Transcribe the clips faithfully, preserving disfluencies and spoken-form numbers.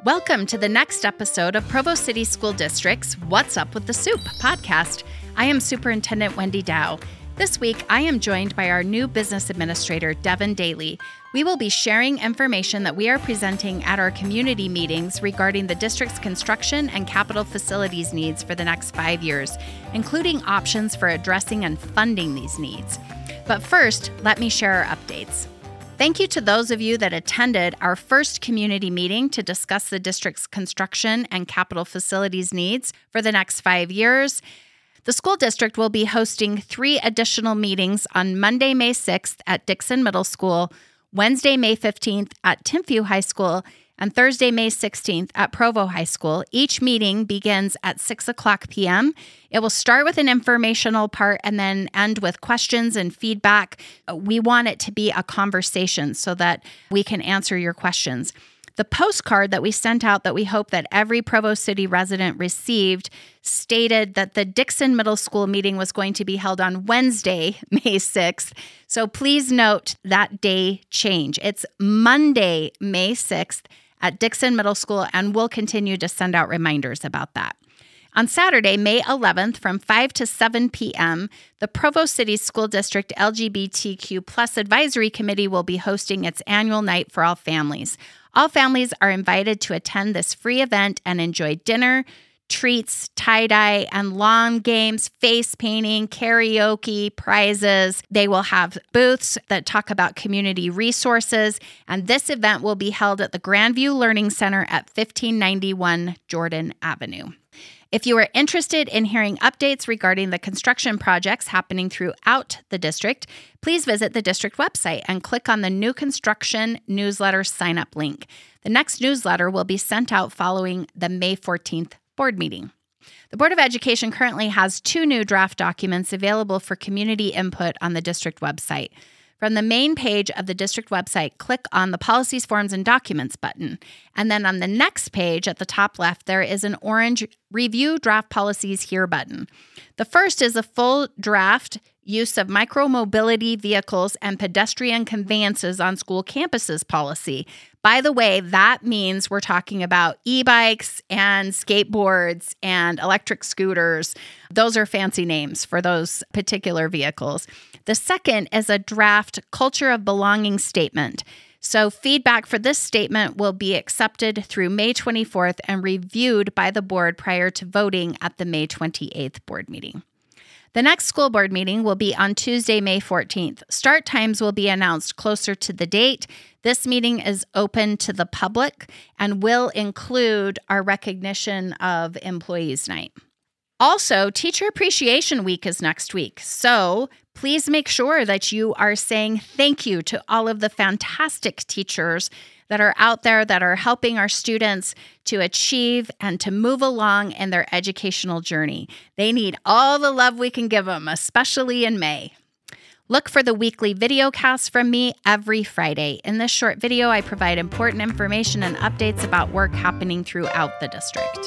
Welcome to the next episode of Provo City School District's What's Up with the Soup podcast. I am Superintendent Wendy Dow. This week, I am joined by our new business administrator, Devin Daly. We will be sharing information that we are presenting at our community meetings regarding the district's construction and capital facilities needs for the next five years, including options for addressing and funding these needs. But first, let me share our updates. Thank you to those of you that attended our first community meeting to discuss the district's construction and capital facilities needs for the next five years. The school district will be hosting three additional meetings on Monday, May sixth at Dixon Middle School, Wednesday, May fifteenth at Timpview High School, and Thursday, May sixteenth at Provo High School. Each meeting begins at six o'clock p.m. It will start with an informational part and then end with questions and feedback. We want it to be a conversation so that we can answer your questions. The postcard that we sent out that we hope that every Provo City resident received stated that the Dixon Middle School meeting was going to be held on Wednesday, May sixth. So please note that day change. It's Monday, May sixth at Dixon Middle School, and we'll continue to send out reminders about that. On Saturday, May eleventh, from five to seven p.m., the Provo City School District L G B T Q plus Advisory Committee will be hosting its annual night for all families. All families are invited to attend this free event and enjoy dinner, treats, tie-dye, and lawn games, face painting, karaoke, prizes. They will have booths that talk about community resources, and this event will be held at the Grandview Learning Center at fifteen ninety-one Jordan Avenue. If you are interested in hearing updates regarding the construction projects happening throughout the district, please visit the district website and click on the new construction newsletter sign-up link. The next newsletter will be sent out following the May fourteenth board meeting. The Board of Education currently has two new draft documents available for community input on the district website. From the main page of the district website, click on the Policies, Forms, and Documents button. And then on the next page at the top left, there is an orange Review Draft Policies Here button. The first is a full draft use of micromobility vehicles and pedestrian conveyances on school campuses policy. By the way, that means we're talking about e-bikes and skateboards and electric scooters. Those are fancy names for those particular vehicles. The second is a draft Culture of Belonging statement. So feedback for this statement will be accepted through May twenty-fourth and reviewed by the board prior to voting at the May twenty-eighth board meeting. The next school board meeting will be on Tuesday, May fourteenth. Start times will be announced closer to the date. This meeting is open to the public and will include our recognition of Employees Night. Also, Teacher Appreciation Week is next week, so please make sure that you are saying thank you to all of the fantastic teachers that are out there that are helping our students to achieve and to move along in their educational journey. They need all the love we can give them, especially in May. Look for the weekly video cast from me every Friday. In this short video, I provide important information and updates about work happening throughout the district.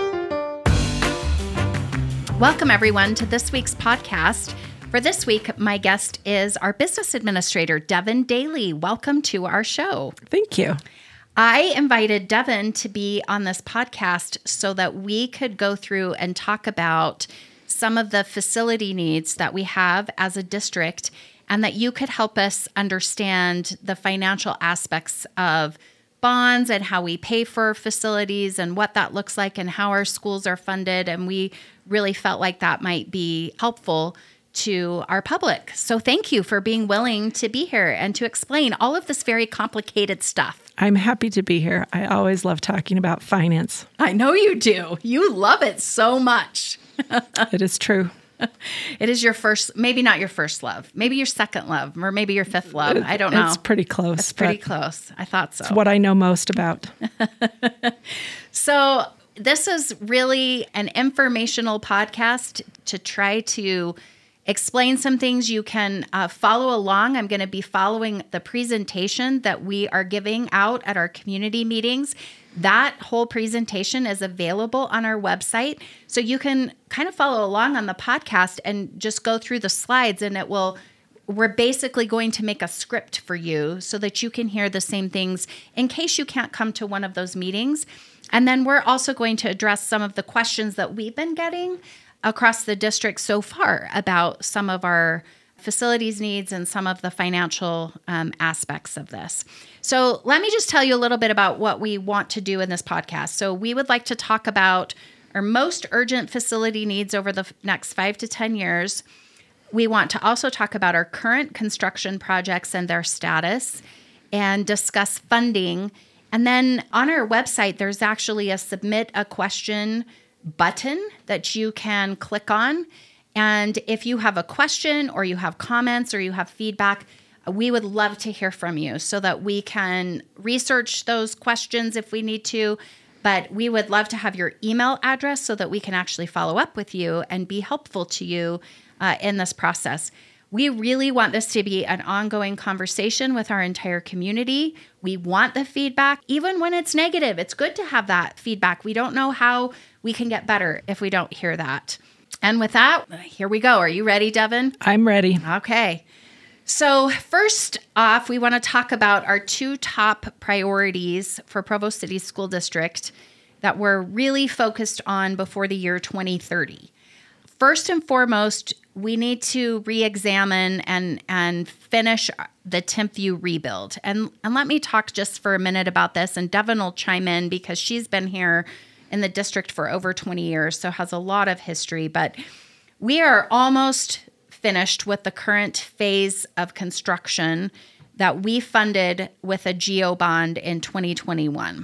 Welcome, everyone, to this week's podcast. For this week, my guest is our business administrator, Devin Daly. Welcome to our show. Thank you. I invited Devin to be on this podcast so that we could go through and talk about some of the facility needs that we have as a district, and that you could help us understand the financial aspects of bonds and how we pay for facilities and what that looks like and how our schools are funded. And we really felt like that might be helpful to our public. So thank you for being willing to be here and to explain all of this very complicated stuff. I'm happy to be here. I always love talking about finance. I know you do. You love it so much. It is true. It is your first, maybe not your first love, maybe your second love, or maybe your fifth love. I don't know. It's pretty close. It's pretty close. I thought so. It's what I know most about. So this is really an informational podcast to try to explain some things. You can uh, follow along. I'm going to be following the presentation that we are giving out at our community meetings. That whole presentation is available on our website. So you can kind of follow along on the podcast and just go through the slides, and it will we're basically going to make a script for you so that you can hear the same things in case you can't come to one of those meetings. And then we're also going to address some of the questions that we've been getting across the district so far about some of our facilities needs and some of the financial um, aspects of this. So let me just tell you a little bit about what we want to do in this podcast. So we would like to talk about our most urgent facility needs over the next five to ten years. We want to also talk about our current construction projects and their status and discuss funding. And then on our website, there's actually a submit a question button that you can click on. And if you have a question or you have comments or you have feedback, we would love to hear from you so that we can research those questions if we need to. But we would love to have your email address so that we can actually follow up with you and be helpful to you uh, in this process. We really want this to be an ongoing conversation with our entire community. We want the feedback, even when it's negative. It's good to have that feedback. We don't know how we can get better if we don't hear that. And with that, here we go. Are you ready, Devin? I'm ready. Okay. So first off, we want to talk about our two top priorities for Provo City School District that we're really focused on before the year twenty thirty. First and foremost, we need to re-examine and, and finish the Timpview rebuild. And, and let me talk just for a minute about this, and Devin will chime in because she's been here in the district for over twenty years, so has a lot of history. But we are almost finished with the current phase of construction that we funded with a GEO bond in twenty twenty-one.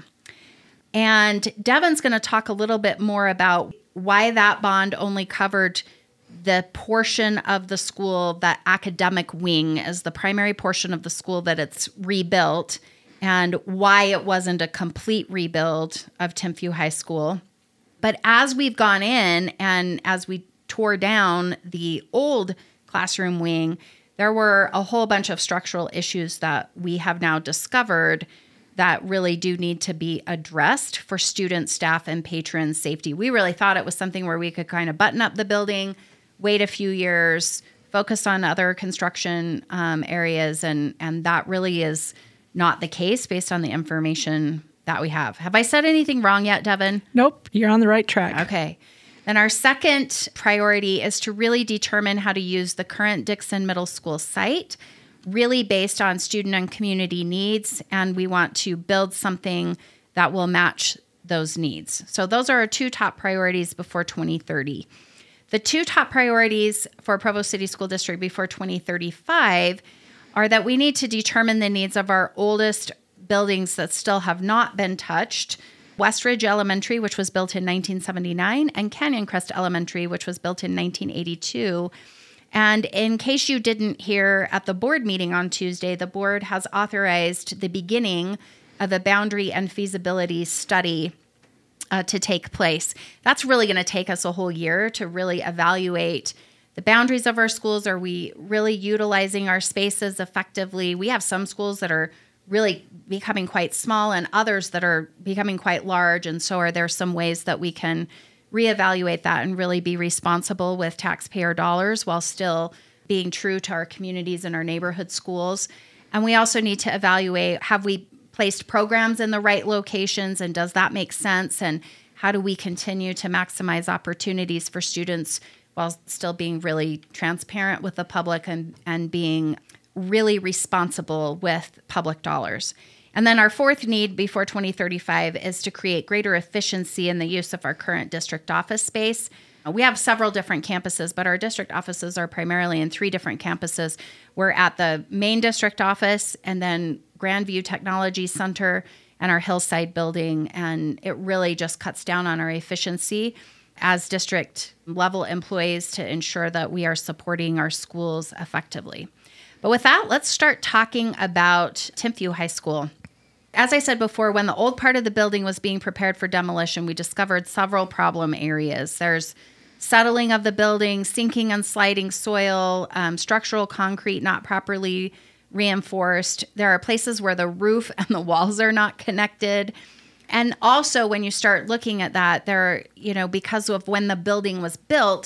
And Devin's going to talk a little bit more about why that bond only covered the portion of the school, that academic wing is the primary portion of the school that it's rebuilt, and why it wasn't a complete rebuild of Timpview High School. But as we've gone in and as we tore down the old classroom wing, there were a whole bunch of structural issues that we have now discovered that really do need to be addressed for student, staff, and patron safety. We really thought it was something where we could kind of button up the building, wait a few years, focus on other construction um, areas, and, and that really is not the case based on the information that we have. Have I said anything wrong yet, Devin? Nope, you're on the right track. Okay. And our second priority is to really determine how to use the current Dixon Middle School site, really based on student and community needs, and we want to build something that will match those needs. So those are our two top priorities before twenty thirty. The two top priorities for Provo City School District before twenty thirty-five are that we need to determine the needs of our oldest buildings that still have not been touched, Westridge Elementary, which was built in nineteen seventy-nine, and Canyon Crest Elementary, which was built in nineteen eighty-two. And in case you didn't hear at the board meeting on Tuesday, the board has authorized the beginning of a boundary and feasibility study uh, to take place. That's really going to take us a whole year to really evaluate the boundaries of our schools. Are we really utilizing our spaces effectively? We have some schools that are really becoming quite small and others that are becoming quite large. And so are there some ways that we can reevaluate that and really be responsible with taxpayer dollars while still being true to our communities and our neighborhood schools. And we also need to evaluate, have we placed programs in the right locations, and does that make sense? And how do we continue to maximize opportunities for students while still being really transparent with the public and, and being really responsible with public dollars? And then our fourth need before twenty thirty-five is to create greater efficiency in the use of our current district office space. We have several different campuses, but our district offices are primarily in three different campuses. We're at the main district office, and then Grandview Technology Center, and our Hillside building. And it really just cuts down on our efficiency as district level employees to ensure that we are supporting our schools effectively. But with that, let's start talking about Timpview High School. As I said before, when the old part of the building was being prepared for demolition, we discovered several problem areas. There's settling of the building, sinking and sliding soil, um, structural concrete not properly reinforced. There are places where the roof and the walls are not connected. And also when you start looking at that, there, you know, because of when the building was built,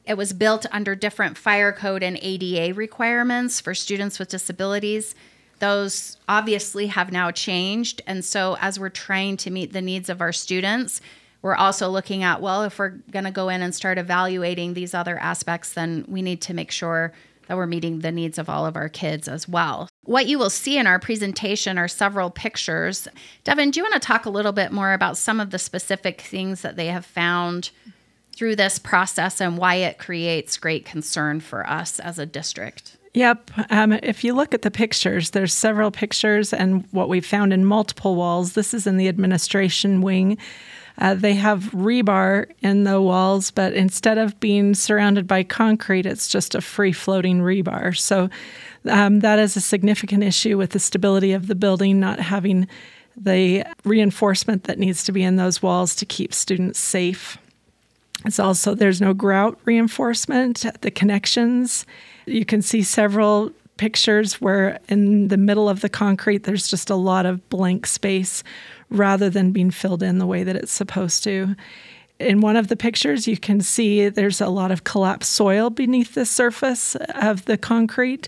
It was built under different fire code and A D A requirements for students with disabilities. Those obviously have now changed. And so as we're trying to meet the needs of our students, we're also looking at, well, if we're going to go in and start evaluating these other aspects, then we need to make sure that we're meeting the needs of all of our kids as well. What you will see in our presentation are several pictures. Devin, do you want to talk a little bit more about some of the specific things that they have found through this process and why it creates great concern for us as a district? Yep. Um, if you look at the pictures, there's several pictures, and what we've found in multiple walls, this is in the administration wing. Uh, they have rebar in the walls, but instead of being surrounded by concrete, it's just a free-floating rebar. So um, that is a significant issue with the stability of the building, not having the reinforcement that needs to be in those walls to keep students safe. It's also, there's no grout reinforcement at the connections. You can see several pictures where in the middle of the concrete, there's just a lot of blank space rather than being filled in the way that it's supposed to. In one of the pictures, you can see there's a lot of collapsed soil beneath the surface of the concrete.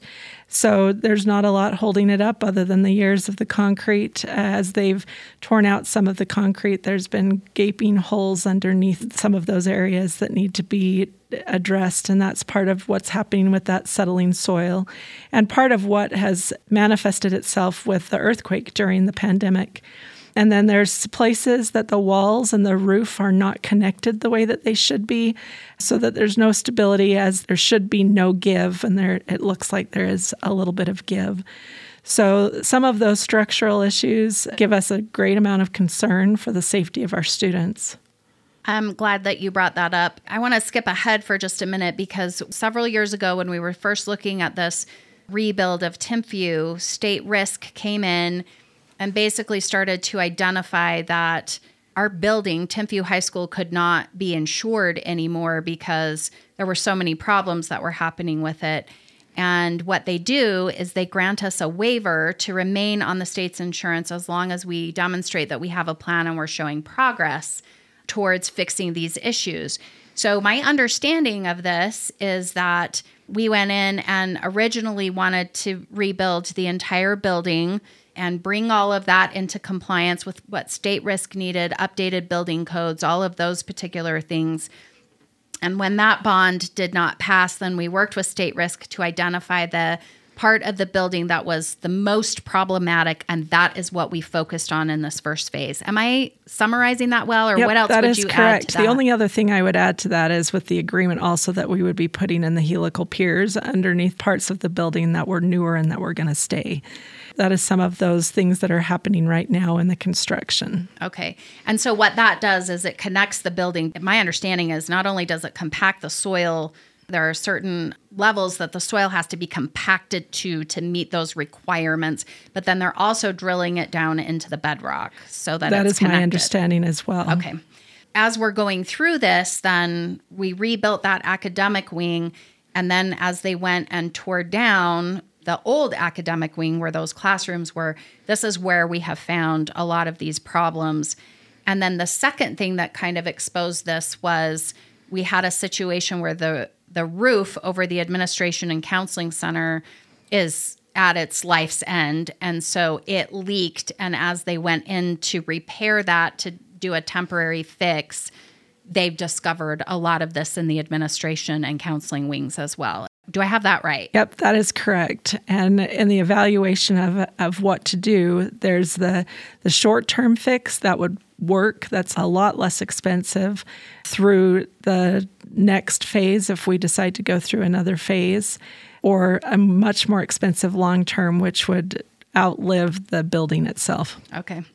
So there's not a lot holding it up other than the years of the concrete. As they've torn out some of the concrete, there's been gaping holes underneath some of those areas that need to be addressed, and that's part of what's happening with that settling soil and part of what has manifested itself with the earthquake during the pandemic. And then there's places that the walls and the roof are not connected the way that they should be, so that there's no stability, as there should be no give, and there it looks like there is a little bit of give. So some of those structural issues give us a great amount of concern for the safety of our students. I'm glad that you brought that up. I want to skip ahead for just a minute because several years ago when we were first looking at this rebuild of Timpview, State Risk came in and basically started to identify that our building, Timpview High School, could not be insured anymore because there were so many problems that were happening with it. And what they do is they grant us a waiver to remain on the state's insurance as long as we demonstrate that we have a plan and we're showing progress towards fixing these issues. So my understanding of this is that we went in and originally wanted to rebuild the entire building and bring all of that into compliance with what State Risk needed, updated building codes, all of those particular things. And when that bond did not pass, then we worked with State Risk to identify the part of the building that was the most problematic, and that is what we focused on in this first phase. Am I summarizing that well, or yep, what else that would is you correct. add to that? The only other thing I would add to that is with the agreement also that we would be putting in the helical piers underneath parts of the building that were newer and that were going to stay. That is some of those things that are happening right now in the construction. Okay. And so what that does is it connects the building. My understanding is not only does it compact the soil, there are certain levels that the soil has to be compacted to to meet those requirements, but then they're also drilling it down into the bedrock so that, that it's is connected. my understanding as well. Okay. As we're going through this, then we rebuilt that academic wing, and then as they went and tore down the old academic wing where those classrooms were, this is where we have found a lot of these problems. And then the second thing that kind of exposed this was we had a situation where the the roof over the administration and counseling center is at its life's end. And so it leaked. And as they went in to repair that, to do a temporary fix, they've discovered a lot of this in the administration and counseling wings as well. Do I have that right? Yep, that is correct. And in the evaluation of of what to do, there's the the short-term fix that would work. That's a lot less expensive through the next phase if we decide to go through another phase, or a much more expensive long-term, which would outlive the building itself. Okay.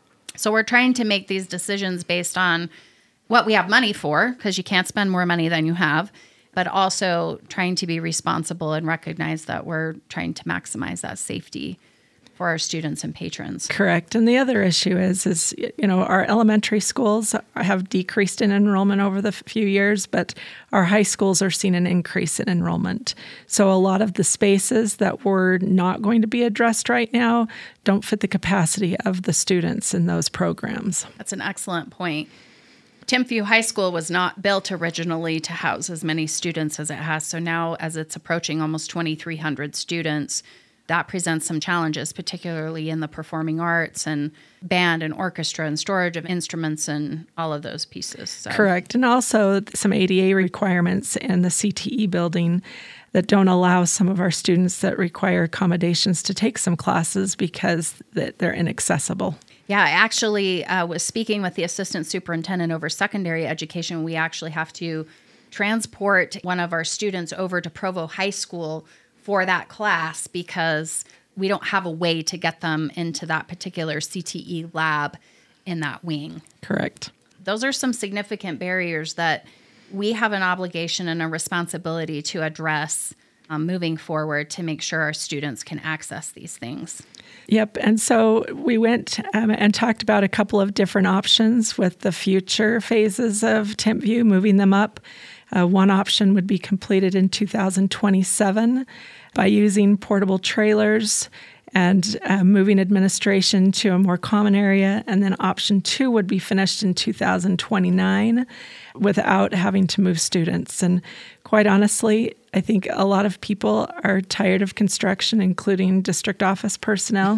So we're trying to make these decisions based on what we have money for, because you can't spend more money than you have, but also trying to be responsible and recognize that we're trying to maximize that safety for our students and patrons. Correct. And the other issue is, is you know, our elementary schools have decreased in enrollment over the few years, but our high schools are seeing an increase in enrollment. So a lot of the spaces that were not going to be addressed right now don't fit the capacity of the students in those programs. That's an excellent point. Timpview High School was not built originally to house as many students as it has. So now, as it's approaching almost twenty-three hundred students, that presents some challenges, particularly in the performing arts and band and orchestra and storage of instruments and all of those pieces. So. Correct. And also some A D A requirements in the C T E building that don't allow some of our students that require accommodations to take some classes because they're inaccessible. Yeah, I actually uh, was speaking with the assistant superintendent over secondary education. We actually have to transport one of our students over to Provo High School for that class because we don't have a way to get them into that particular C T E lab in that wing. Correct. Those are some significant barriers that we have an obligation and a responsibility to address um, moving forward to make sure our students can access these things. Yep. And so we went um, and talked about a couple of different options with the future phases of Timpview, moving them up. Uh, one option would be completed in two thousand twenty-seven by using portable trailers and uh, moving administration to a more common area. And then option two would be finished in two thousand twenty-nine without having to move students. And quite honestly, I think a lot of people are tired of construction, including district office personnel.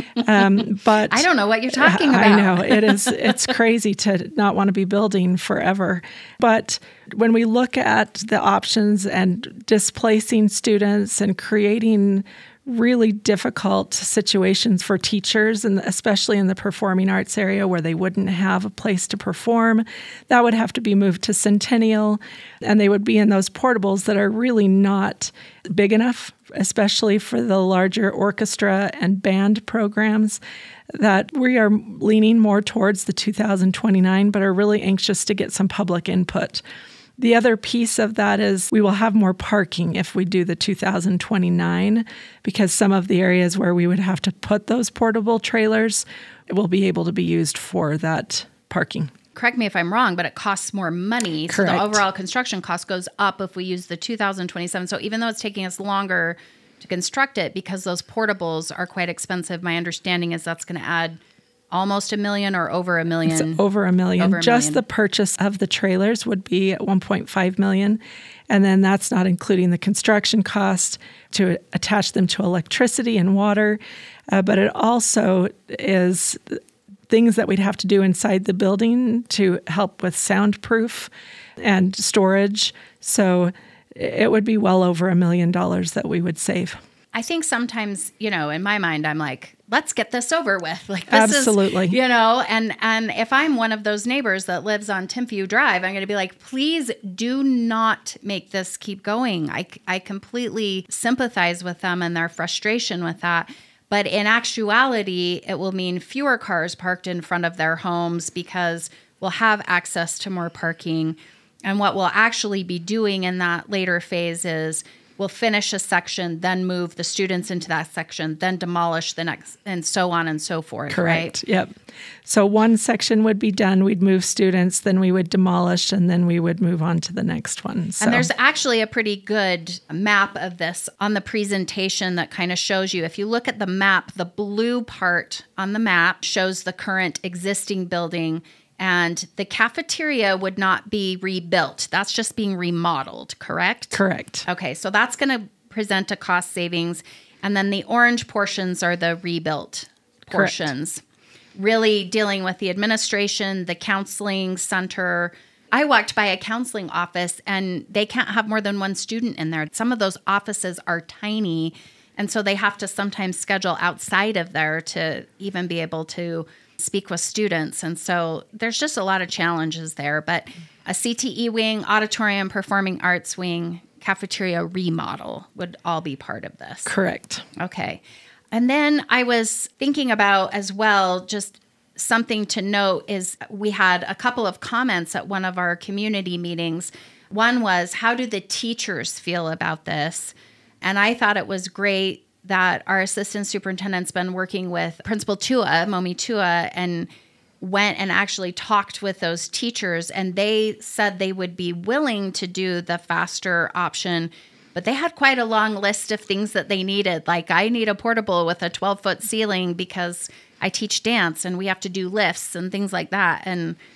Um, but I don't know what you're talking about. I know it is. It's crazy to not want to be building forever. But when we look at the options and displacing students and creating really difficult situations for teachers, and especially in the performing arts area where they wouldn't have a place to perform, that would have to be moved to Centennial, and they would be in those portables that are really not big enough, especially for the larger orchestra and band programs, that we are leaning more towards the two thousand twenty-nine, but are really anxious to get some public input. The other piece of that is we will have more parking if we do the two thousand twenty-nine, because some of the areas where we would have to put those portable trailers will be able to be used for that parking. Correct me if I'm wrong, but it costs more money. Correct. So the overall construction cost goes up if we use the two thousand twenty-seven. So even though it's taking us longer to construct it because those portables are quite expensive, my understanding is that's going to add almost a million or over a million? It's over a million. Over a Just million. the purchase of the trailers would be one point five million dollars. And then that's not including the construction cost to attach them to electricity and water. Uh, but it also is things that we'd have to do inside the building to help with soundproof and storage. So it would be well over a million dollars that we would save. I think sometimes, you know, in my mind, I'm like, let's get this over with. Like, this Absolutely. is, you know, and, and if I'm one of those neighbors that lives on Timpview Drive, I'm going to be like, please do not make this keep going. I, I completely sympathize with them and their frustration with that. But in actuality, it will mean fewer cars parked in front of their homes because we'll have access to more parking. And what we'll actually be doing in that later phase is we'll finish a section, then move the students into that section, then demolish the next, and so on and so forth. Correct. Right? Yep. So one section would be done. We'd move students, then we would demolish, and then we would move on to the next one. So. And there's actually a pretty good map of this on the presentation that kind of shows you. If you look at the map, the blue part on the map shows the current existing building. And the cafeteria would not be rebuilt. That's just being remodeled, correct? Correct. Okay, so that's going to present a cost savings. And then the orange portions are the rebuilt portions. Correct. Really dealing with the administration, the counseling center. I walked by a counseling office and they can't have more than one student in there. Some of those offices are tiny. And so they have to sometimes schedule outside of there to even be able to speak with students. And so there's just a lot of challenges there. But a C T E wing, auditorium, performing arts wing, cafeteria remodel would all be part of this. Correct. Okay. And then I was thinking about as well, just something to note is we had a couple of comments at one of our community meetings. One was, how do the teachers feel about this? And I thought it was great that our assistant superintendent's been working with Principal Tua, Momi Tua, and went and actually talked with those teachers, and they said they would be willing to do the faster option, but they had quite a long list of things that they needed. Like, I need a portable with a twelve-foot ceiling because I teach dance, and we have to do lifts and things like that. And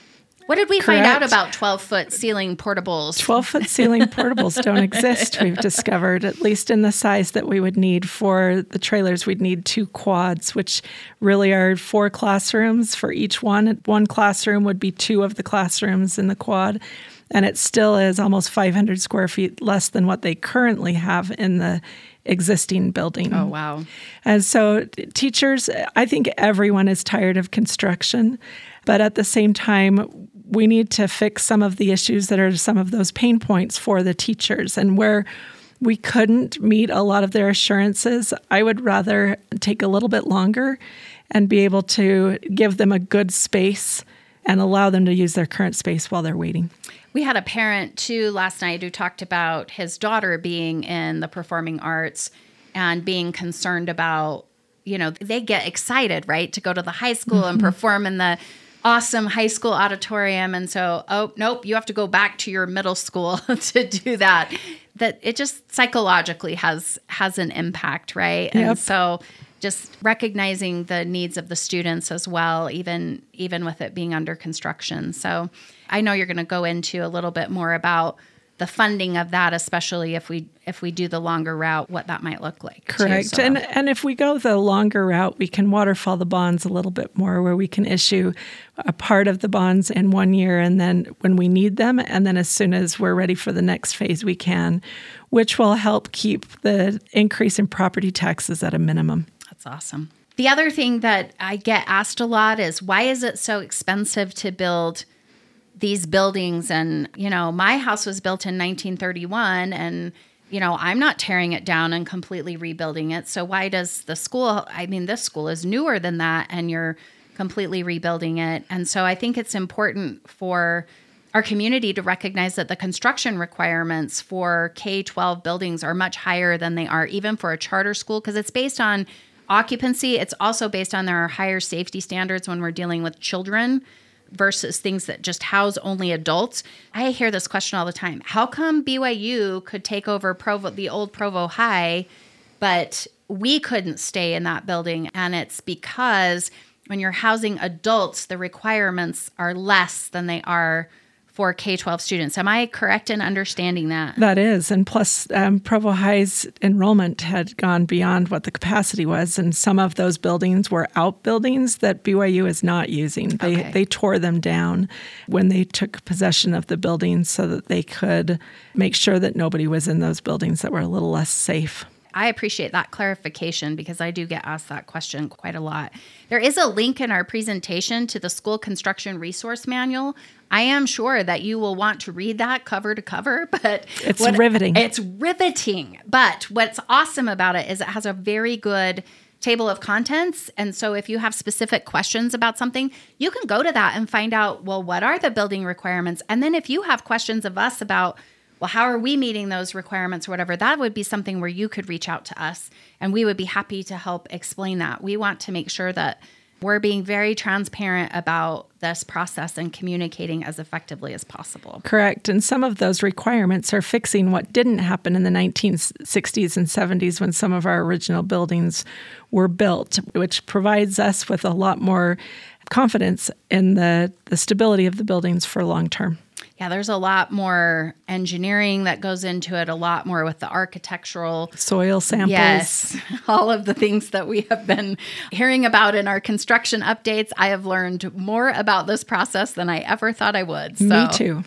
What did we Correct. find out about twelve-foot ceiling portables? twelve-foot ceiling portables don't exist, we've discovered, at least in the size that we would need for the trailers. We'd need two quads, which really are four classrooms for each one. One classroom would be two of the classrooms in the quad, and it still is almost five hundred square feet less than what they currently have in the existing building. Oh, wow. And so teachers, I think everyone is tired of construction, but at the same time, we need to fix some of the issues that are some of those pain points for the teachers. And where we couldn't meet a lot of their assurances, I would rather take a little bit longer and be able to give them a good space and allow them to use their current space while they're waiting. We had a parent, too, last night who talked about his daughter being in the performing arts and being concerned about, you know, they get excited, right, to go to the high school mm-hmm. and perform in the awesome high school auditorium. And so, oh, nope, you have to go back to your middle school to do that. That it just psychologically has has an impact, right? Yep. And so just recognizing the needs of the students as well, even even with it being under construction. So I know you're going to go into a little bit more about the funding of that, especially if we if we do the longer route, what that might look like. Correct. Too, so. And and if we go the longer route, we can waterfall the bonds a little bit more, where we can issue a part of the bonds in one year and then when we need them, and then as soon as we're ready for the next phase, we can, which will help keep the increase in property taxes at a minimum. That's awesome. The other thing that I get asked a lot is, why is it so expensive to build these buildings? And, you know, my house was built in nineteen thirty-one and, you know, I'm not tearing it down and completely rebuilding it. So why does the school, I mean, this school is newer than that and you're completely rebuilding it. And so I think it's important for our community to recognize that the construction requirements for K twelve buildings are much higher than they are even for a charter school, because it's based on occupancy. It's also based on their higher safety standards when we're dealing with children versus things that just house only adults. I hear this question all the time. How come B Y U could take over Provo, the old Provo High, but we couldn't stay in that building? And it's because when you're housing adults, the requirements are less than they are for K twelve students. Am I correct in understanding that? That is. And plus, um, Provo High's enrollment had gone beyond what the capacity was. And some of those buildings were outbuildings that B Y U is not using. They, okay. they tore them down when they took possession of the buildings so that they could make sure that nobody was in those buildings that were a little less safe. I appreciate that clarification because I do get asked that question quite a lot. There is a link in our presentation to the School Construction Resource Manual. I am sure that you will want to read that cover to cover, but it's what, riveting. It's riveting. But what's awesome about it is it has a very good table of contents. And so if you have specific questions about something, you can go to that and find out, well, what are the building requirements? And then if you have questions of us about, well, how are we meeting those requirements or whatever, that would be something where you could reach out to us and we would be happy to help explain that. We want to make sure that we're being very transparent about this process and communicating as effectively as possible. Correct. And some of those requirements are fixing what didn't happen in the nineteen sixties and seventies when some of our original buildings were built, which provides us with a lot more confidence in the, the stability of the buildings for long term. Yeah, there's a lot more engineering that goes into it, a lot more with the architectural soil samples. Yes, all of the things that we have been hearing about in our construction updates. I have learned more about this process than I ever thought I would. So. Me too.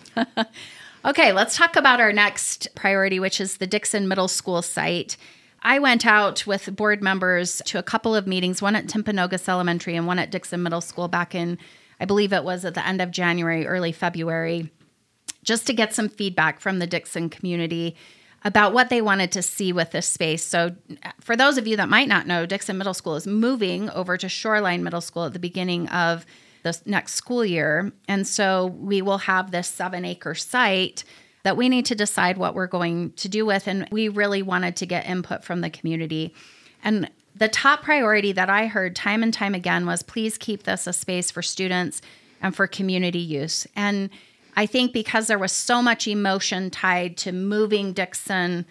Okay, let's talk about our next priority, which is the Dixon Middle School site. I went out with board members to a couple of meetings, one at Timpanogos Elementary and one at Dixon Middle School back in, I believe it was at the end of January, early February, just to get some feedback from the Dixon community about what they wanted to see with this space. So for those of you that might not know, Dixon Middle School is moving over to Shoreline Middle School at the beginning of the next school year. And so we will have this seven acre site that we need to decide what we're going to do with. And we really wanted to get input from the community. And the top priority that I heard time and time again was, please keep this a space for students and for community use. And I think because there was so much emotion tied to moving Dixon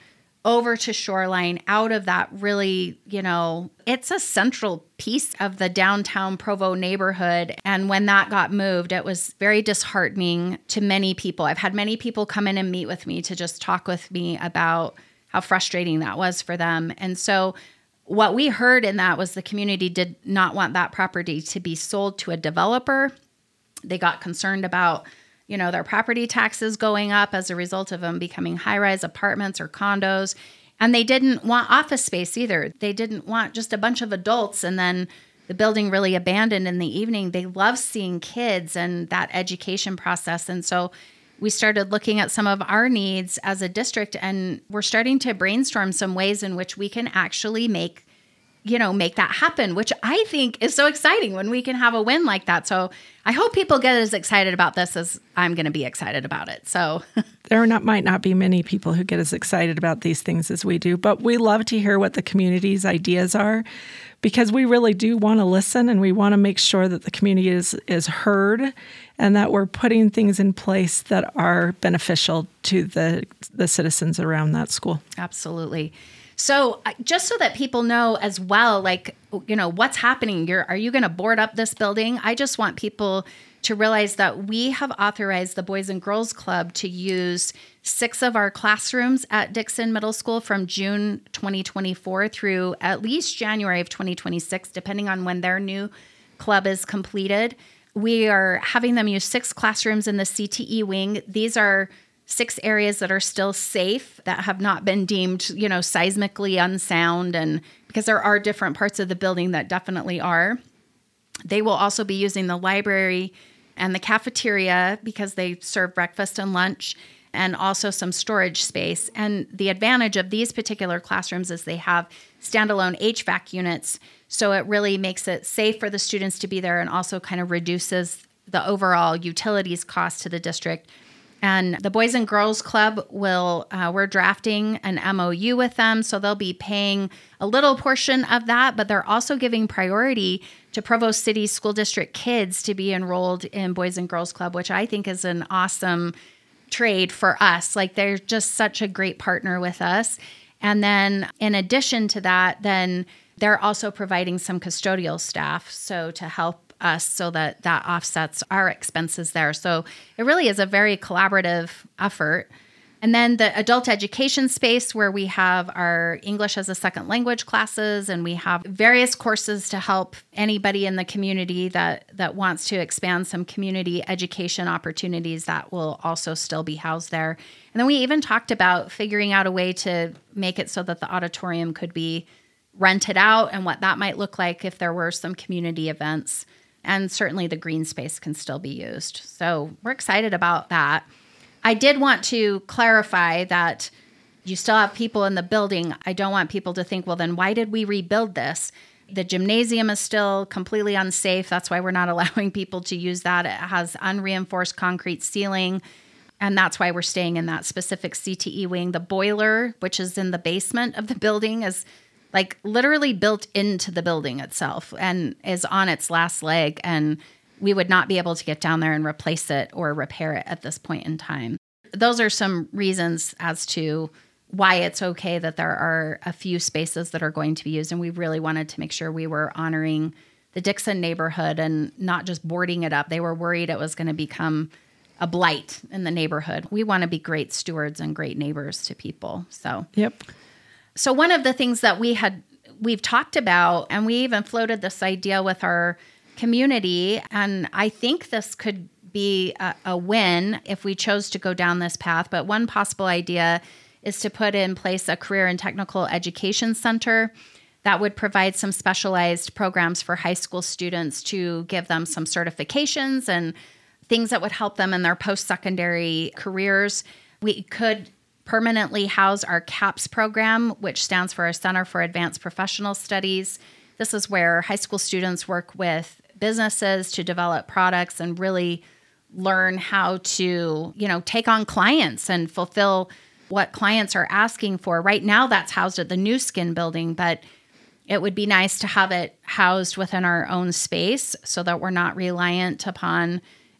over to Shoreline, out of that really, you know, it's a central piece of the downtown Provo neighborhood. And when that got moved, it was very disheartening to many people. I've had many people come in and meet with me to just talk with me about how frustrating that was for them. And so what we heard in that was the community did not want that property to be sold to a developer. They got concerned about, you know, their property taxes going up as a result of them becoming high-rise apartments or condos. And they didn't want office space either. They didn't want just a bunch of adults and then the building really abandoned in the evening. They love seeing kids and that education process. And so we started looking at some of our needs as a district, and we're starting to brainstorm some ways in which we can actually make, you know, make that happen, which I think is so exciting when we can have a win like that. So I hope people get as excited about this as I'm going to be excited about it. So there not, might not be many people who get as excited about these things as we do, but we love to hear what the community's ideas are, because we really do want to listen and we want to make sure that the community is, is heard and that we're putting things in place that are beneficial to the, the citizens around that school. Absolutely. So just so that people know as well, like, you know, what's happening, You're, are you going to board up this building? I just want people to realize that we have authorized the Boys and Girls Club to use six of our classrooms at Dixon Middle School from June twenty twenty-four through at least January of twenty twenty-six, depending on when their new club is completed. We are having them use six classrooms in the C T E wing. These are six areas that are still safe, that have not been deemed, you know, seismically unsound, and because there are different parts of the building that definitely are. They will also be using the library and the cafeteria because they serve breakfast and lunch, and also some storage space. And the advantage of these particular classrooms is they have standalone H V A C units, so it really makes it safe for the students to be there and also kind of reduces the overall utilities cost to the district. And the Boys and Girls Club will, uh, we're drafting an M O U with them, so they'll be paying a little portion of that, but they're also giving priority to Provo City School District kids to be enrolled in Boys and Girls Club, which I think is an awesome trade for us. Like, they're just such a great partner with us. And then in addition to that, then they're also providing some custodial staff, so to help us so that that offsets our expenses there. So it really is a very collaborative effort. And then the adult education space, where we have our English as a second language classes, and we have various courses to help anybody in the community that, that wants to expand some community education opportunities, that will also still be housed there. And then we even talked about figuring out a way to make it so that the auditorium could be rented out, and what that might look like if there were some community events. And certainly the green space can still be used. So we're excited about that. I did want to clarify that you still have people in the building. I don't want people to think, well, then why did we rebuild this? The gymnasium is still completely unsafe. That's why we're not allowing people to use that. It has unreinforced concrete ceiling, and that's why we're staying in that specific C T E wing. The boiler, which is in the basement of the building, is like literally built into the building itself and is on its last leg. And we would not be able to get down there and replace it or repair it at this point in time. Those are some reasons as to why it's okay that there are a few spaces that are going to be used. And we really wanted to make sure we were honoring the Dixon neighborhood and not just boarding it up. They were worried it was going to become a blight in the neighborhood. We want to be great stewards and great neighbors to people. So, yep. So one of the things that we had, we've talked about, and we even floated this idea with our community, and I think this could be a, a win if we chose to go down this path, but one possible idea is to put in place a career and technical education center that would provide some specialized programs for high school students to give them some certifications and things that would help them in their post-secondary careers. We could permanently house our CAPS program, which stands for our Center for Advanced Professional Studies. This is where high school students work with businesses to develop products and really learn how to, you know, take on clients and fulfill what clients are asking for. Right now, that's housed at the New Skin building, but it would be nice to have it housed within our own space so that we're not reliant upon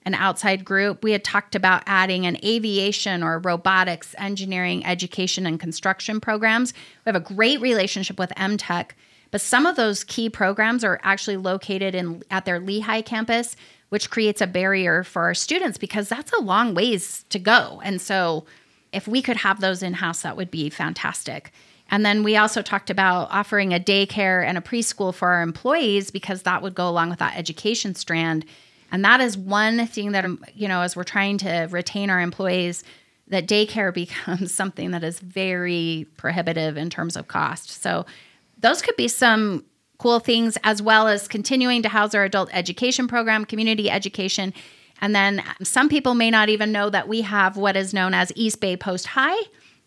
an outside group. We had talked about adding an aviation or robotics, engineering, education, and construction programs. We have a great relationship with M Tech, but some of those key programs are actually located in at their Lehigh campus, which creates a barrier for our students because that's a long ways to go. And so if we could have those in-house, that would be fantastic. And then we also talked about offering a daycare and a preschool for our employees because that would go along with that education strand. And that is one thing that, you know, as we're trying to retain our employees, that daycare becomes something that is very prohibitive in terms of cost. So those could be some cool things, as well as continuing to house our adult education program, community education. And then some people may not even know that we have what is known as East Bay Post High.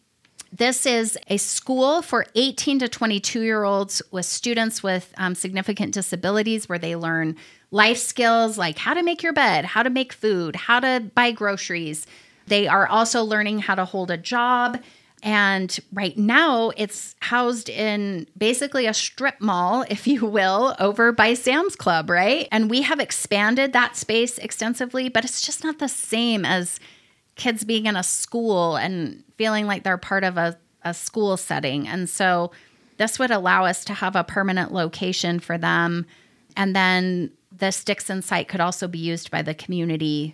This is a school for eighteen to twenty-two-year-olds with students with um, significant disabilities where they learn life skills like how to make your bed, how to make food, how to buy groceries. They are also learning how to hold a job. And right now it's housed in basically a strip mall, if you will, over by Sam's Club, right? And we have expanded that space extensively, but it's just not the same as kids being in a school and feeling like they're part of a, a school setting. And so this would allow us to have a permanent location for them. And then this Dixon site could also be used by the community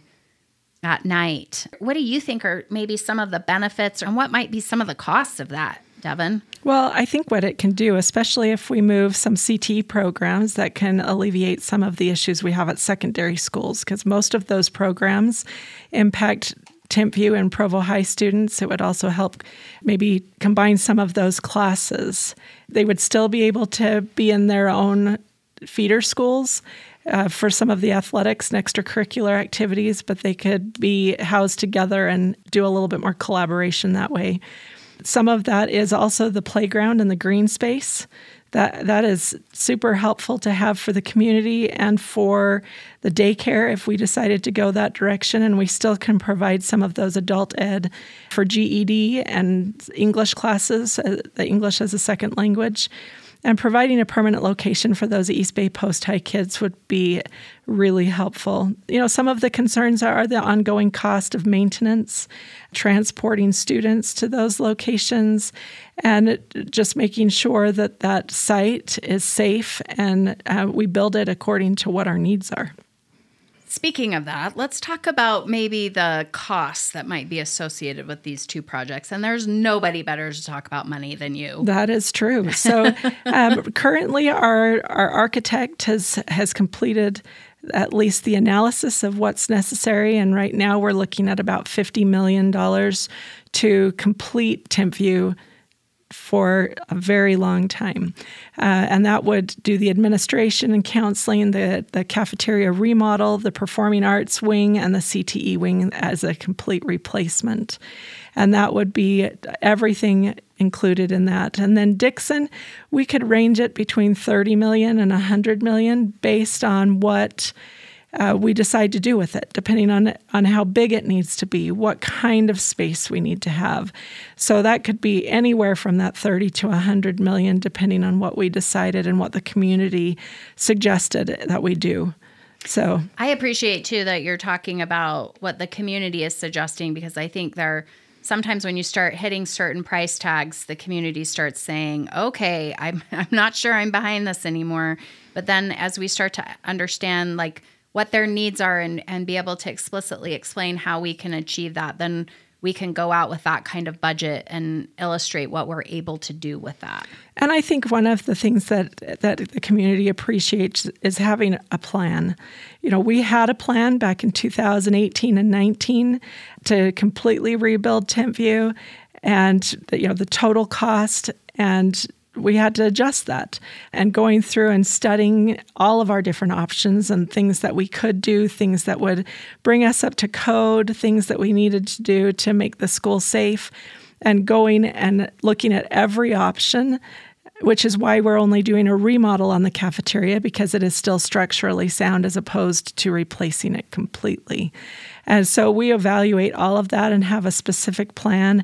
at night. What do you think are maybe some of the benefits, and what might be some of the costs of that, Devin? Well, I think what it can do, especially if we move some C T programs, that can alleviate some of the issues we have at secondary schools, because most of those programs impact Timpview and Provo High students. It would also help maybe combine some of those classes. They would still be able to be in their own feeder schools uh, for some of the athletics and extracurricular activities, but they could be housed together and do a little bit more collaboration that way. Some of that is also the playground and the green space. That that is super helpful to have for the community and for the daycare if we decided to go that direction. And we still can provide some of those adult ed for G E D and English classes, uh, the English as a second language. And providing a permanent location for those East Bay Post High kids would be really helpful. You know, some of the concerns are the ongoing cost of maintenance, transporting students to those locations, and just making sure that that site is safe and uh, we build it according to what our needs are. Speaking of that, let's talk about maybe the costs that might be associated with these two projects. And there's nobody better to talk about money than you. That is true. So um, currently our, our architect has, has completed at least the analysis of what's necessary. And right now we're looking at about fifty million dollars to complete Timpview for a very long time. Uh, and that would do the administration and counseling, the, the cafeteria remodel, the performing arts wing, and the C T E wing as a complete replacement. And that would be everything included in that. And then Dixon, we could range it between thirty million dollars and one hundred million dollars based on what Uh, we decide to do with it, depending on on how big it needs to be, what kind of space we need to have. So that could be anywhere from that thirty to one hundred million, depending on what we decided and what the community suggested that we do. So I appreciate too that you're talking about what the community is suggesting, because I think there sometimes when you start hitting certain price tags, the community starts saying, "Okay, I'm I'm not sure I'm behind this anymore." But then as we start to understand like what their needs are and, and be able to explicitly explain how we can achieve that, then we can go out with that kind of budget and illustrate what we're able to do with that. And I think one of the things that that the community appreciates is having a plan. You know, we had a plan back in two thousand eighteen and nineteen to completely rebuild Timpview, and you know the total cost, and we had to adjust that. And going through and studying all of our different options and things that we could do, things that would bring us up to code, things that we needed to do to make the school safe, and going and looking at every option, which is why we're only doing a remodel on the cafeteria, because it is still structurally sound as opposed to replacing it completely. And so we evaluate all of that and have a specific plan.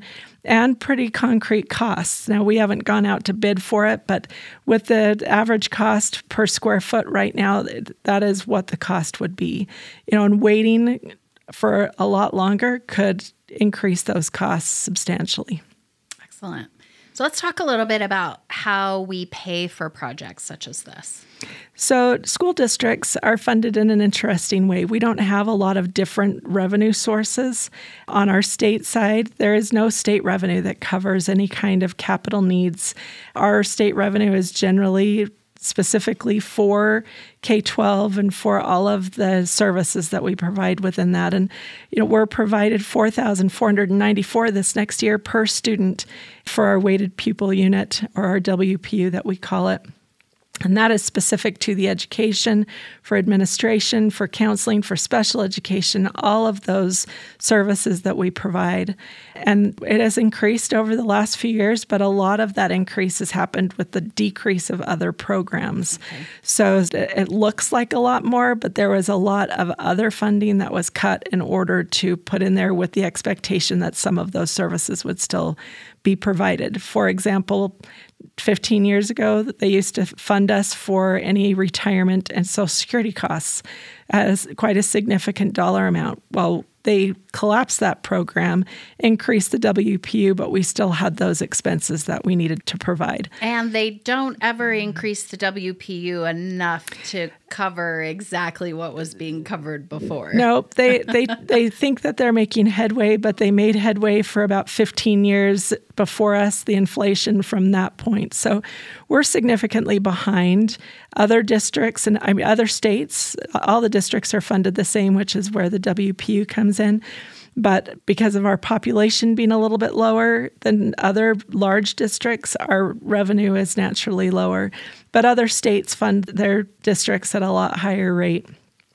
and pretty concrete costs. Now, we haven't gone out to bid for it, but with the average cost per square foot right now, that is what the cost would be. You know, and waiting for a lot longer could increase those costs substantially. Excellent. So let's talk a little bit about how we pay for projects such as this. So school districts are funded in an interesting way. We don't have a lot of different revenue sources. On our state side, there is no state revenue that covers any kind of capital needs. Our state revenue is generally specifically for K twelve and for all of the services that we provide within that. And, you know, we're provided four thousand four hundred ninety-four this next year per student for our weighted pupil unit, or our W P U that we call it. And that is specific to the education, for administration, for counseling, for special education, all of those services that we provide. And it has increased over the last few years, but a lot of that increase has happened with the decrease of other programs. Okay. So it looks like a lot more, but there was a lot of other funding that was cut in order to put in there with the expectation that some of those services would still be provided. For example, fifteen years ago, they used to fund us for any retirement and Social Security costs as quite a significant dollar amount. Well, they collapsed that program, increased the W P U, but we still had those expenses that we needed to provide. And they don't ever increase the W P U enough to cover exactly what was being covered before. Nope. They, they, they think that they're making headway, but they made headway for about fifteen years before us, the inflation from that point. So we're significantly behind other districts and I mean, other states. All the districts are funded the same, which is where the W P U comes in. But because of our population being a little bit lower than other large districts, our revenue is naturally lower. But other states fund their districts at a lot higher rate.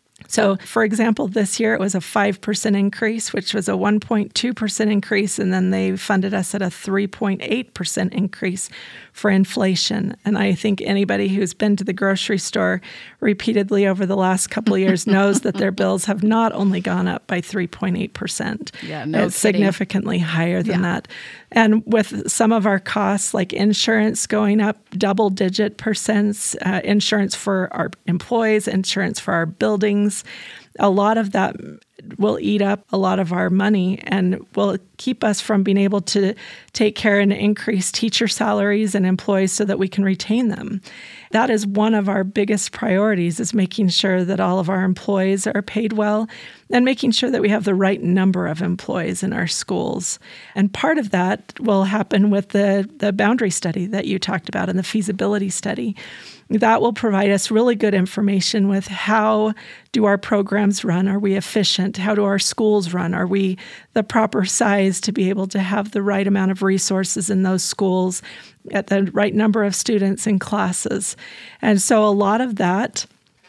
So, for example, this year it was a five percent increase, which was a one point two percent increase, and then they funded us at a three point eight percent increase for inflation. And I think anybody who's been to the grocery store repeatedly over the last couple of years knows that their bills have not only gone up by three point eight percent. Yeah, no It's kidding. Significantly higher than Yeah. that. And with some of our costs, like insurance going up double-digit percents, uh, insurance for our employees, insurance for our buildings, a lot of that will eat up a lot of our money and will keep us from being able to take care and increase teacher salaries and employees so that we can retain them. That is one of our biggest priorities, is making sure that all of our employees are paid well and making sure that we have the right number of employees in our schools. And part of that will happen with the, the boundary study that you talked about and the feasibility study. That will provide us really good information with how do our programs run? Are we efficient? How do our schools run? Are we the proper size to be able to have the right amount of resources in those schools at the right number of students in classes? And so a lot of that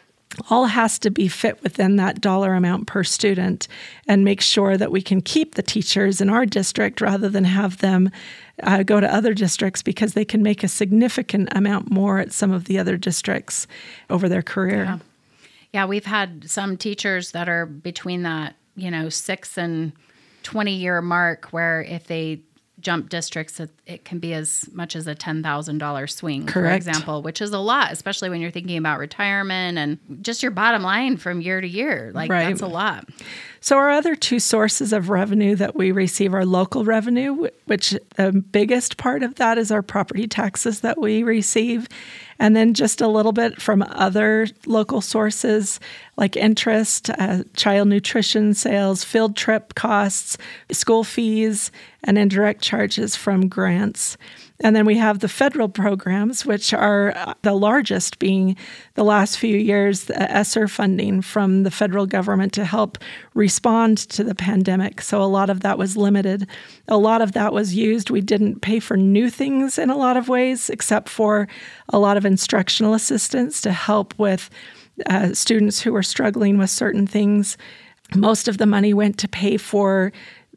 all has to be fit within that dollar amount per student and make sure that we can keep the teachers in our district rather than have them uh, go to other districts, because they can make a significant amount more at some of the other districts over their career. Yeah. Yeah, we've had some teachers that are between that, you know, six and twenty year mark, where if they jump districts, it, it can be as much as a ten thousand dollars swing, Correct. For example, which is a lot, especially when you're thinking about retirement and just your bottom line from year to year. Like, Right. that's a lot. So our other two sources of revenue that we receive are local revenue, which the biggest part of that is our property taxes that we receive, and then just a little bit from other local sources like interest, uh, child nutrition sales, field trip costs, school fees, and indirect charges from grants. And then we have the federal programs, which are the largest, being the last few years, the ESSER funding from the federal government to help respond to the pandemic. So a lot of that was limited. A lot of that was used. We didn't pay for new things in a lot of ways, except for a lot of instructional assistance to help with uh, students who were struggling with certain things. Most of the money went to pay for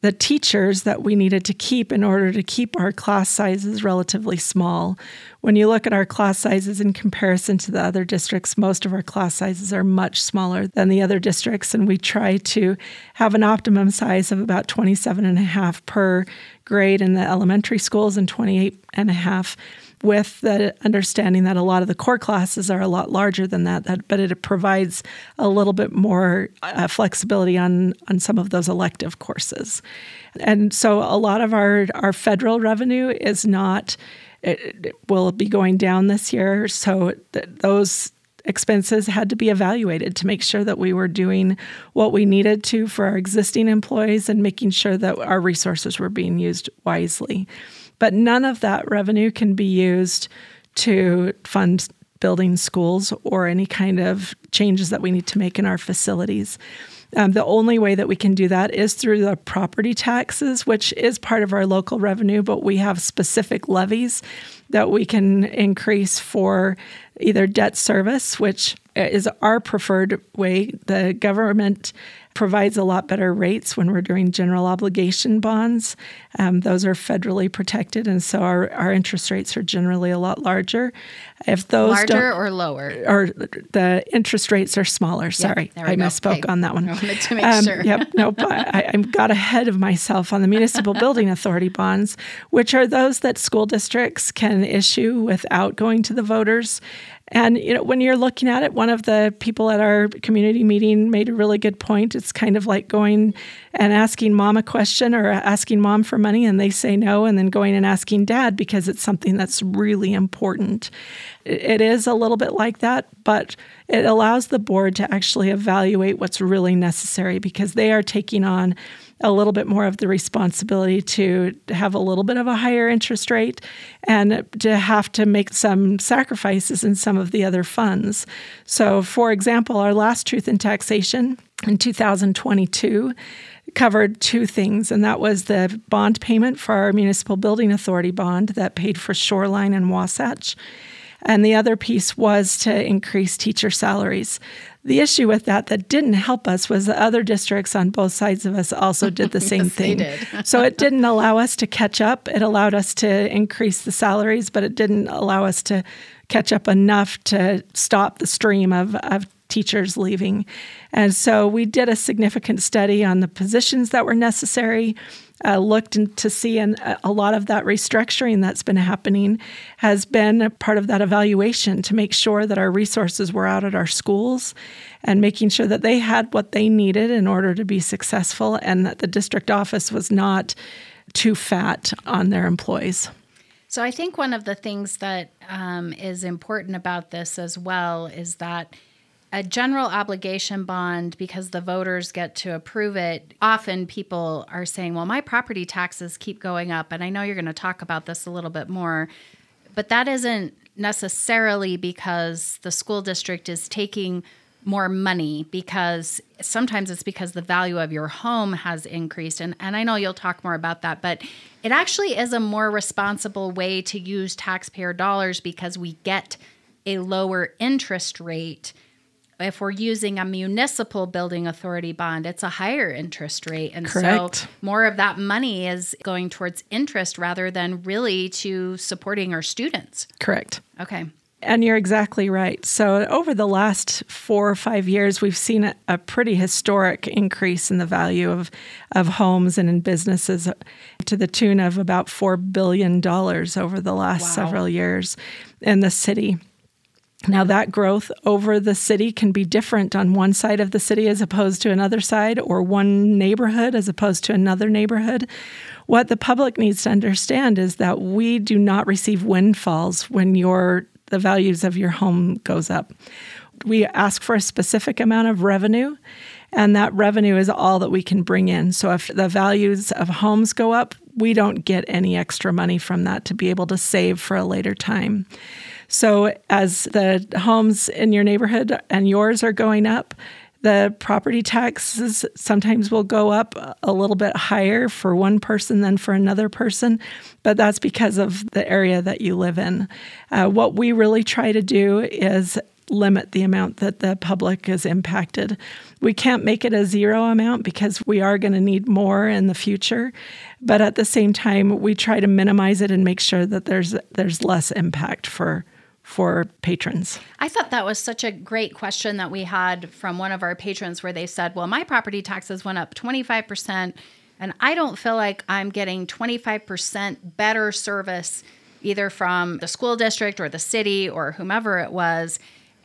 the teachers that we needed to keep in order to keep our class sizes relatively small. When you look at our class sizes in comparison to the other districts, most of our class sizes are much smaller than the other districts, and we try to have an optimum size of about twenty-seven and a half per grade in the elementary schools and twenty-eight and a half, with the understanding that a lot of the core classes are a lot larger than that, that but it provides a little bit more uh, flexibility on, on some of those elective courses. And so a lot of our, our federal revenue is not, it, it will be going down this year. So th- those expenses had to be evaluated to make sure that we were doing what we needed to for our existing employees and making sure that our resources were being used wisely. But none of that revenue can be used to fund building schools or any kind of changes that we need to make in our facilities. Um, the only way that we can do that is through the property taxes, which is part of our local revenue, but we have specific levies that we can increase for either debt service, which is our preferred way. The government provides a lot better rates when we're doing general obligation bonds. Um, those are federally protected, and so our, our interest rates are generally a lot larger. If those larger or lower? Or the interest rates are smaller. Sorry, yep, I go. misspoke okay. on that one. I wanted to make um, sure. Yep, nope. I, I got ahead of myself on the Municipal Building Authority bonds, which are those that school districts can issue without going to the voters. And you know, when you're looking at it, one of the people at our community meeting made a really good point. It's kind of like going and asking mom a question or asking mom for money and they say no, and then going and asking dad because it's something that's really important. It is a little bit like that, but it allows the board to actually evaluate what's really necessary because they are taking on a little bit more of the responsibility to have a little bit of a higher interest rate and to have to make some sacrifices in some of the other funds. So, for example, our last Truth in Taxation in two thousand twenty-two covered two things, and that was the bond payment for our Municipal Building Authority bond that paid for Shoreline and Wasatch. And the other piece was to increase teacher salaries. The issue with that that didn't help us was the other districts on both sides of us also did the same yes, thing. They did. So it didn't allow us to catch up. It allowed us to increase the salaries, but it didn't allow us to catch up enough to stop the stream of, of teachers leaving. And so we did a significant study on the positions that were necessary, uh, looked in, to see, and a lot of that restructuring that's been happening has been a part of that evaluation to make sure that our resources were out at our schools and making sure that they had what they needed in order to be successful and that the district office was not too fat on their employees. So I think one of the things that um, is important about this as well is that a general obligation bond, because the voters get to approve it, often people are saying, well, my property taxes keep going up. And I know you're going to talk about this a little bit more, but that isn't necessarily because the school district is taking more money, because sometimes it's because the value of your home has increased. And, and I know you'll talk more about that, but it actually is a more responsible way to use taxpayer dollars because we get a lower interest rate. If we're using a municipal building authority bond, it's a higher interest rate. And Correct. So more of that money is going towards interest rather than really to supporting our students. Correct. Okay. And you're exactly right. So over the last four or five years, we've seen a, a pretty historic increase in the value of, of homes and in businesses to the tune of about four billion dollars over the last Wow. several years in the city. Now, that growth over the city can be different on one side of the city as opposed to another side, or one neighborhood as opposed to another neighborhood. What the public needs to understand is that we do not receive windfalls when your the values of your home goes up. We ask for a specific amount of revenue, and that revenue is all that we can bring in. So if the values of homes go up, we don't get any extra money from that to be able to save for a later time. So as the homes in your neighborhood and yours are going up, the property taxes sometimes will go up a little bit higher for one person than for another person, but that's because of the area that you live in. Uh, what we really try to do is limit the amount that the public is impacted. We can't make it a zero amount because we are going to need more in the future. But at the same time, we try to minimize it and make sure that there's there's less impact for for patrons. I thought that was such a great question that we had from one of our patrons where they said, well, my property taxes went up twenty-five percent and I don't feel like I'm getting twenty-five percent better service either from the school district or the city or whomever it was.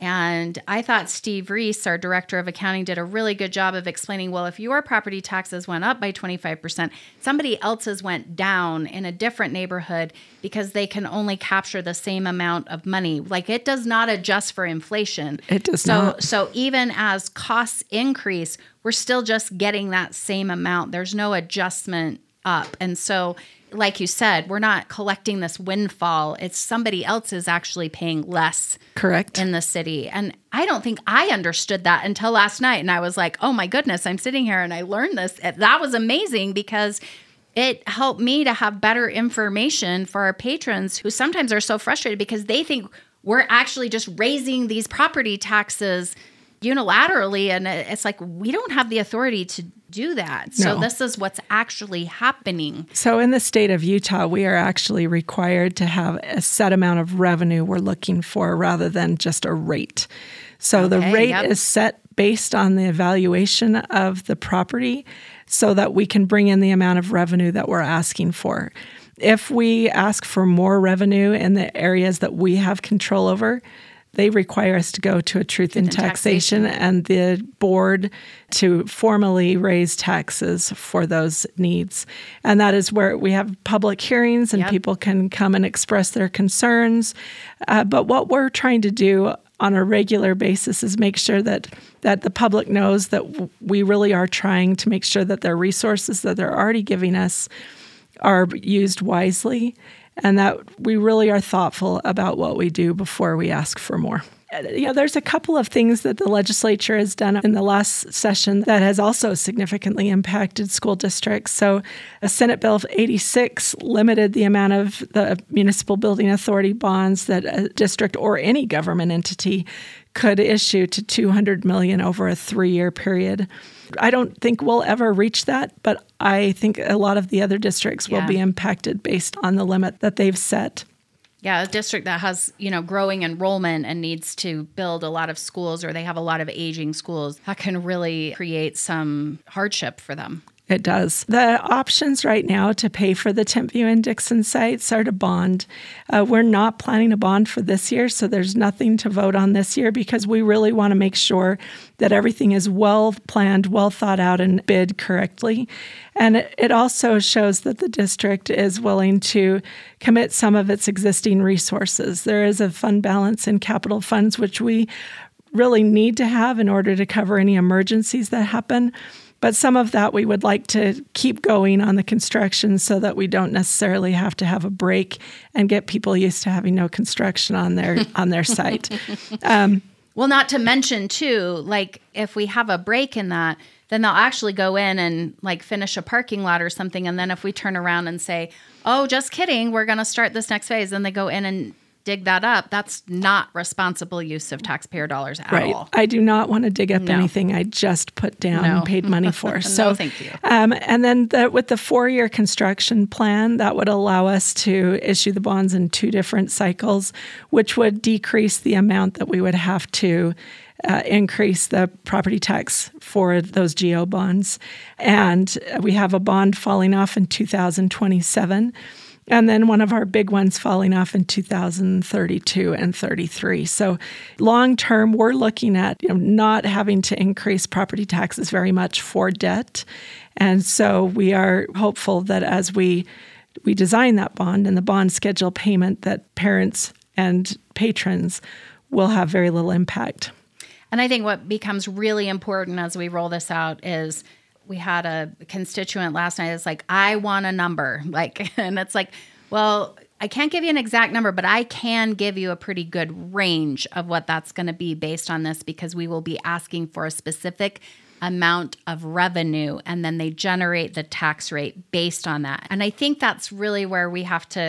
And I thought Steve Reese, our director of accounting, did a really good job of explaining, well, if your property taxes went up by twenty-five percent, somebody else's went down in a different neighborhood because they can only capture the same amount of money. Like, it does not adjust for inflation. It does so, not. So even as costs increase, we're still just getting that same amount. There's no adjustment up. And so, like you said, we're not collecting this windfall. It's somebody else is actually paying less. Correct. In the city. And I don't think I understood that until last night. And I was like, oh my goodness, I'm sitting here and I learned this. That was amazing because it helped me to have better information for our patrons who sometimes are so frustrated because they think we're actually just raising these property taxes unilaterally. And it's like, we don't have the authority to do that. So No. this is what's actually happening. So in the state of Utah, we are actually required to have a set amount of revenue we're looking for rather than just a rate. So the Okay, rate yep. is set based on the evaluation of the property so that we can bring in the amount of revenue that we're asking for. If we ask for more revenue in the areas that we have control over, they require us to go to a truth in taxation, taxation and the board to formally raise taxes for those needs. And that is where we have public hearings and Yep. people can come and express their concerns. Uh, but what we're trying to do on a regular basis is make sure that that the public knows that w- we really are trying to make sure that their resources that they're already giving us are used wisely, and that we really are thoughtful about what we do before we ask for more. You know, there's a couple of things that the legislature has done in the last session that has also significantly impacted school districts. So uh, Senate Bill eighty-six limited the amount of the municipal building authority bonds that a district or any government entity could issue to two hundred million dollars over a three-year period. I don't think we'll ever reach that, but I think a lot of the other districts will Yeah. be impacted based on the limit that they've set. Yeah, a district that has, you know, growing enrollment and needs to build a lot of schools, or they have a lot of aging schools, that can really create some hardship for them. It does. The options right now to pay for the Tentview and Dixon sites are to bond. Uh, we're not planning a bond for this year, so there's nothing to vote on this year because we really want to make sure that everything is well planned, well thought out, and bid correctly. And it, it also shows that the district is willing to commit some of its existing resources. There is a fund balance in capital funds, which we really need to have in order to cover any emergencies that happen. But some of that we would like to keep going on the construction so that we don't necessarily have to have a break and get people used to having no construction on their on their site. Um, Well, not to mention, too, like if we have a break in that, then they'll actually go in and like finish a parking lot or something. And then if we turn around and say, oh, just kidding, we're going to start this next phase, then they go in and dig that up. That's not responsible use of taxpayer dollars at right. all. I do not want to dig up No. anything I just put down No. and paid money for. No, So, thank you. Um, and then the, with the four-year construction plan, that would allow us to issue the bonds in two different cycles, which would decrease the amount that we would have to uh, increase the property tax for those G O bonds. And we have a bond falling off in two thousand twenty-seven. And then one of our big ones falling off in two thousand thirty-two and thirty-three. So long term, we're looking at, you know, not having to increase property taxes very much for debt. And so we are hopeful that as we we design that bond and the bond schedule payment, that parents and patrons will have very little impact. And I think what becomes really important as we roll this out is we had a constituent last night that's like, I want a number. Like, and it's like, well, I can't give you an exact number, but I can give you a pretty good range of what that's going to be based on this, because we will be asking for a specific amount of revenue, and then they generate the tax rate based on that. And I think that's really where we have to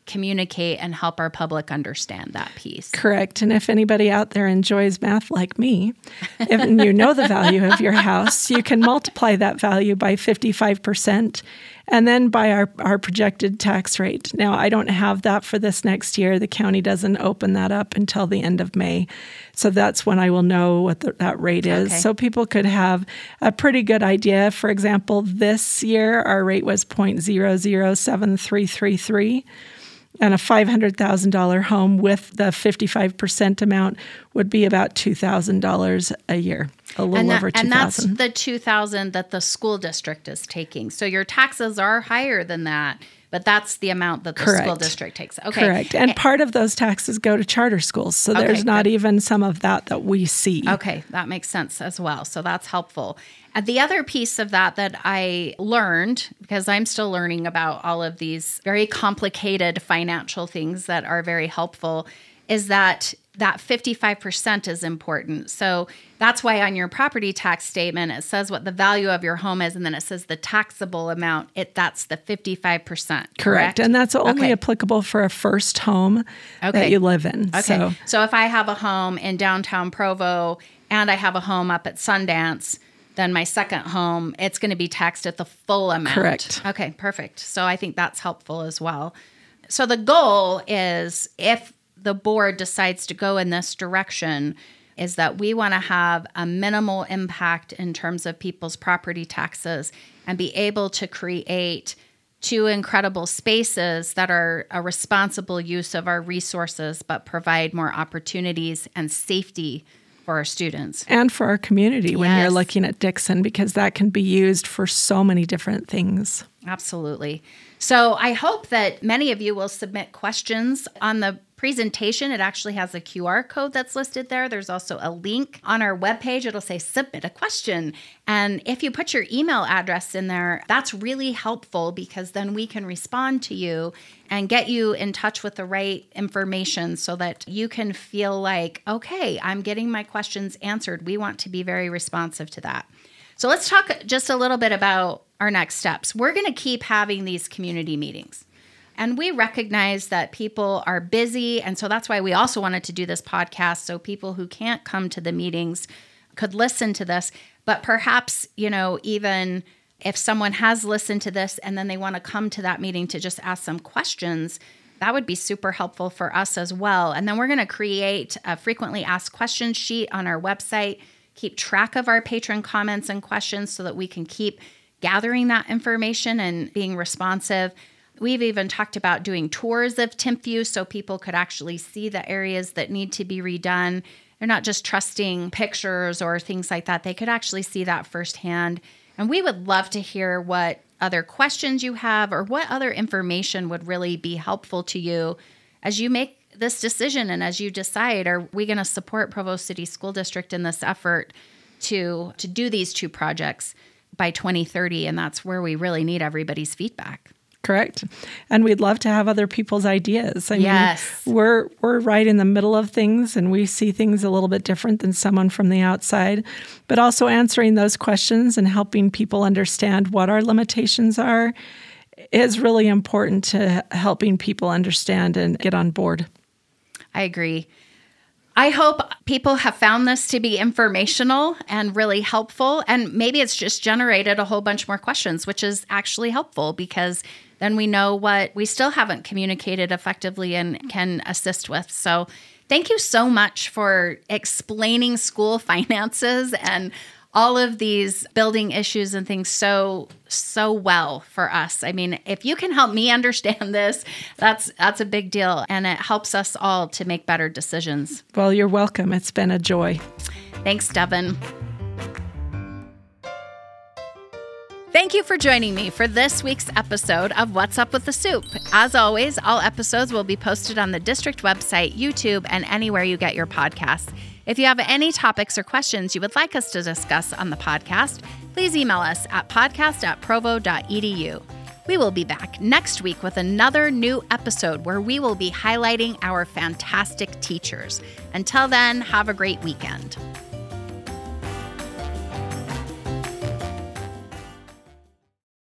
communicate and help our public understand that piece. Correct. And if anybody out there enjoys math like me, if you know the value of your house, you can multiply that value by fifty-five percent and then by our, our projected tax rate. Now, I don't have that for this next year. The county doesn't open that up until the end of May. So that's when I will know what the, that rate is. Okay. So people could have a pretty good idea. For example, this year, our rate was zero point zero zero seven three three three. And a five hundred thousand dollars home with the fifty-five percent amount would be about two thousand dollars a year, a little and that, over two thousand dollars. And that's the two thousand dollars that the school district is taking. So your taxes are higher than that, but that's the amount that the Correct. school district takes. Okay. Correct. And part of those taxes go to charter schools. So Okay, there's not good. even some of that that we see. Okay, that makes sense as well. So that's helpful. And the other piece of that that I learned, because I'm still learning about all of these very complicated financial things that are very helpful, is that that fifty-five percent is important. So that's why on your property tax statement, it says what the value of your home is, and then it says the taxable amount. It That's the fifty-five percent, correct? Correct. And that's only Okay. applicable for a first home Okay. that you live in. Okay. So, So if I have a home in downtown Provo and I have a home up at Sundance, then my second home, it's going to be taxed at the full amount. Correct. Okay, perfect. So I think that's helpful as well. So the goal is, if the board decides to go in this direction, is that we want to have a minimal impact in terms of people's property taxes and be able to create two incredible spaces that are a responsible use of our resources, but provide more opportunities and safety for our students. and for our community when you're Yes. looking at Dixon, because that can be used for so many different things. Absolutely. So I hope that many of you will submit questions on the presentation. It actually has a Q R code that's listed there. There's also a link on our webpage. It'll say submit a question. And if you put your email address in there, that's really helpful, because then we can respond to you and get you in touch with the right information so that you can feel like, okay, I'm getting my questions answered. We want to be very responsive to that. So let's talk just a little bit about our next steps. We're going to keep having these community meetings. And we recognize that people are busy. And so that's why we also wanted to do this podcast, so people who can't come to the meetings could listen to this. But perhaps, you know, even if someone has listened to this and then they want to come to that meeting to just ask some questions, that would be super helpful for us as well. And then we're going to create a frequently asked questions sheet on our website, keep track of our patron comments and questions so that we can keep gathering that information and being responsive. We've even talked about doing tours of Timpview so people could actually see the areas that need to be redone. They're not just trusting pictures or things like that. They could actually see that firsthand. And we would love to hear what other questions you have or what other information would really be helpful to you as you make this decision and as you decide, are we going to support Provo City School District in this effort to, to do these two projects by twenty thirty? And that's where we really need everybody's feedback. Correct. And we'd love to have other people's ideas. I Yes. mean, we're we're right in the middle of things, and we see things a little bit different than someone from the outside. But also answering those questions and helping people understand what our limitations are is really important to helping people understand and get on board. I agree. I hope people have found this to be informational and really helpful. And maybe it's just generated a whole bunch more questions, which is actually helpful, because then we know what we still haven't communicated effectively and can assist with. So thank you so much for explaining school finances and all of these building issues and things so, so well for us. I mean, if you can help me understand this, that's that's a big deal. And it helps us all to make better decisions. Well, you're welcome. It's been a joy. Thanks, Devin. Thank you for joining me for this week's episode of What's Up with the Soup. As always, all episodes will be posted on the district website, YouTube, and anywhere you get your podcasts. If you have any topics or questions you would like us to discuss on the podcast, please email us at podcast at provo dot e d u. We will be back next week with another new episode where we will be highlighting our fantastic teachers. Until then, have a great weekend.